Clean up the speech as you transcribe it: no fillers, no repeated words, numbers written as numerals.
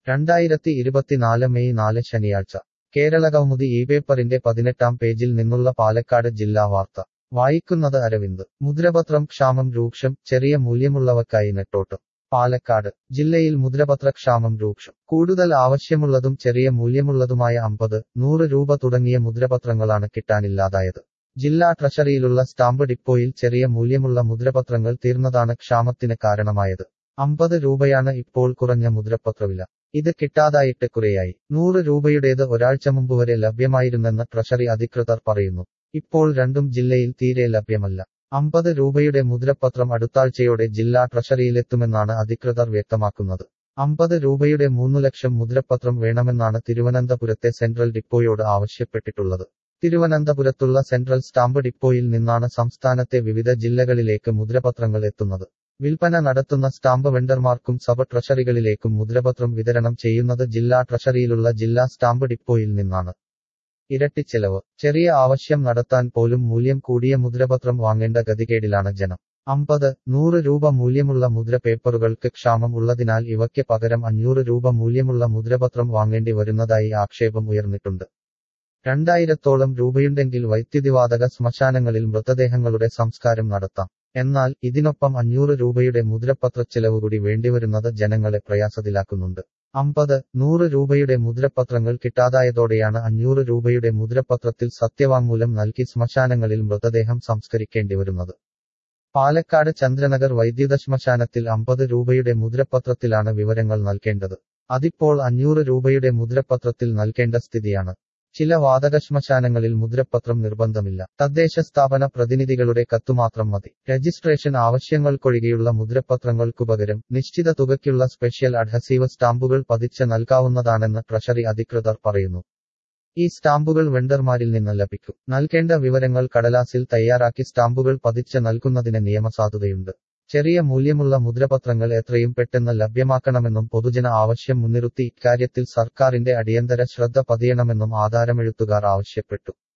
2024 May 4 ശനിയാഴ്ച കേരളകൗമുദി ഈ പേപ്പറിന്റെ 18-ാം പേജിൽ നിന്നുള്ള പാലക്കാട് ജില്ലാ വാർത്ത വായിക്കുന്നത് അരവിന്ദ്. മുദ്രപത്രം ക്ഷാമം രൂക്ഷം, ചെറിയ മൂല്യമുള്ളവയ്ക്കായി നെട്ടോട്ടം. പാലക്കാട് ജില്ലയിൽ മുദ്രപത്ര ക്ഷാമം രൂക്ഷം. കൂടുതൽ ആവശ്യമുള്ളതും ചെറിയ മൂല്യമുള്ളതുമായ 50, 100 രൂപ തുടങ്ങിയ മുദ്രപത്രങ്ങളാണ് കിട്ടാനില്ലാതായത്. ജില്ലാ ട്രഷറിയിലുള്ള സ്റ്റാമ്പ് ഡിപ്പോയിൽ ചെറിയ മൂല്യമുള്ള മുദ്രപത്രങ്ങൾ തീർന്നതാണ് ക്ഷാമത്തിന് കാരണമായത്. 50 രൂപയാണ് ഇപ്പോൾ കുറഞ്ഞ മുദ്രപത്രവില. ഇത് കിട്ടാതായിട്ട് കുറേയായി. 100 രൂപയുടേത് ഒരാഴ്ച മുമ്പ് വരെ ലഭ്യമായിരുന്നെന്ന് ട്രഷറി അധികൃതർ പറയുന്നു. ഇപ്പോൾ രണ്ടും ജില്ലയിൽ തീരെ ലഭ്യമല്ല. 50 രൂപയുടെ മുദ്രപത്രം അടുത്താഴ്ചയോടെ ജില്ലാ ട്രഷറിയിലെത്തുമെന്നാണ് അധികൃതർ വ്യക്തമാക്കുന്നത്. 50 രൂപയുടെ 3 ലക്ഷം മുദ്രപത്രം വേണമെന്നാണ് തിരുവനന്തപുരത്തെ സെൻട്രൽ ഡിപ്പോയോട് ആവശ്യപ്പെട്ടിട്ടുള്ളത്. തിരുവനന്തപുരത്തുള്ള സെൻട്രൽ സ്റ്റാമ്പ് ഡിപ്പോയിൽ നിന്നാണ് സംസ്ഥാനത്തെ വിവിധ ജില്ലകളിലേക്ക് മുദ്രപത്രങ്ങൾ എത്തുന്നത്. വിൽപ്പന നടത്തുന്ന സ്റ്റാമ്പ് വെണ്ടർമാർക്കും സബ് ട്രഷറികളിലേക്കും മുദ്രപത്രം വിതരണം ചെയ്യുന്നത് ജില്ലാ ട്രഷറിയിലുള്ള ജില്ലാ സ്റ്റാമ്പ് ഡിപ്പോയിൽ നിന്നാണ്. ഇരട്ടിച്ചെലവ്. ചെറിയ ആവശ്യം നടത്താൻ പോലും മൂല്യം കൂടിയ മുദ്രപത്രം വാങ്ങേണ്ട ഗതികേടിലാണ് ജനം. 50, 100 രൂപ മൂല്യമുള്ള മുദ്ര പേപ്പറുകൾക്ക് ക്ഷാമം ഉള്ളതിനാൽ ഇവയ്ക്ക് പകരം 500 രൂപ മൂല്യമുള്ള മുദ്രപത്രം വാങ്ങേണ്ടി വരുന്നതായി ആക്ഷേപം ഉയർന്നിട്ടുണ്ട്. 2000-ഓളം രൂപയുണ്ടെങ്കിൽ വൈദ്യുതിവാതക ശ്മശാനങ്ങളിൽ മൃതദേഹങ്ങളുടെ സംസ്കാരം നടത്താം. എന്നാൽ ഇതിനൊപ്പം 500 രൂപയുടെ മുദ്രപത്രച്ചെലവ് കൂടി വേണ്ടിവരുന്നത് ജനങ്ങളെ പ്രയാസത്തിലാക്കുന്നുണ്ട്. 50, 100 രൂപയുടെ മുദ്രപത്രങ്ങൾ കിട്ടാതായതോടെയാണ് 500 രൂപയുടെ മുദ്രപത്രത്തിൽ സത്യവാങ്മൂലം നൽകി ശ്മശാനങ്ങളിൽ മൃതദേഹം സംസ്കരിക്കേണ്ടിവരുന്നത്. പാലക്കാട് ചന്ദ്രനഗർ വൈദ്യുത ശ്മശാനത്തിൽ 50 രൂപയുടെ മുദ്രപത്രത്തിലാണ് വിവരങ്ങൾ നൽകേണ്ടത്. അതിപ്പോൾ 500 രൂപയുടെ മുദ്രപത്രത്തിൽ നൽകേണ്ട സ്ഥിതിയാണ്. ചില വാതക ശ്മശാനങ്ങളിൽ മുദ്രപത്രം നിർബന്ധമില്ല. തദ്ദേശ സ്ഥാപന പ്രതിനിധികളുടെ കത്തുമാത്രം മതി. രജിസ്ട്രേഷൻ ആവശ്യങ്ങൾക്കൊഴികെയുള്ള മുദ്രപത്രങ്ങൾക്കുപകരം നിശ്ചിത തുകയ്ക്കുള്ള സ്പെഷ്യൽ അഡ്ഹസീവ് സ്റ്റാമ്പുകൾ പതിച്ച് നൽകാവുന്നതാണെന്ന് ട്രഷറി അധികൃതർ പറയുന്നു. ഈ സ്റ്റാമ്പുകൾ വെണ്ടർമാരിൽ നിന്ന് ലഭിക്കും. നൽകേണ്ട വിവരങ്ങൾ കടലാസിൽ തയ്യാറാക്കി സ്റ്റാമ്പുകൾ പതിച്ച് നൽകുന്നതിന് നിയമസാധുതയുണ്ട്. ചെറിയ മൂല്യമുള്ള മുദ്രപത്രങ്ങൾ എത്രയും പെട്ടെന്ന് ലഭ്യമാക്കണമെന്നും പൊതുജന ആവശ്യം മുൻനിർത്തി ഇക്കാര്യത്തിൽ സർക്കാരിന്റെ അടിയന്തര ശ്രദ്ധ പതിയണമെന്നും ആധാരമെഴുത്തുകാർ ആവശ്യപ്പെട്ടു.